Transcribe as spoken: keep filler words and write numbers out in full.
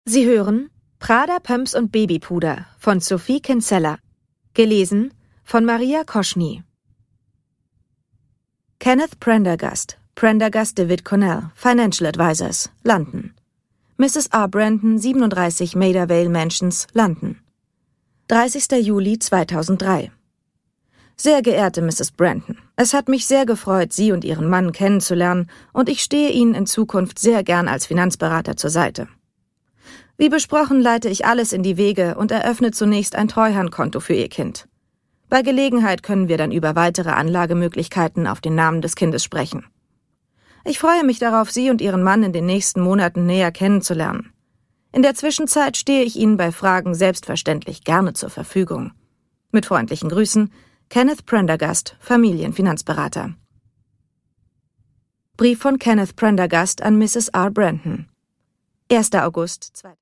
Sie hören Prada, Pumps und Babypuder von Sophie Kinsella. Gelesen von Maria Koschny. Kenneth Prendergast, Prendergast David Connell, Financial Advisors, London. Misses R. Brandon, siebenunddreißig Maida Vale Mansions, London. dreißigster Juli zweitausenddrei. Sehr geehrte Misses Brandon, es hat mich sehr gefreut, Sie und Ihren Mann kennenzulernen, und ich stehe Ihnen in Zukunft sehr gern als Finanzberater zur Seite. Wie besprochen leite ich alles in die Wege und eröffne zunächst ein Treuhandkonto für Ihr Kind. Bei Gelegenheit können wir dann über weitere Anlagemöglichkeiten auf den Namen des Kindes sprechen. Ich freue mich darauf, Sie und Ihren Mann in den nächsten Monaten näher kennenzulernen. In der Zwischenzeit stehe ich Ihnen bei Fragen selbstverständlich gerne zur Verfügung. Mit freundlichen Grüßen, Kenneth Prendergast, Familienfinanzberater. Brief von Kenneth Prendergast an Misses R. Brandon. erster August zweitausend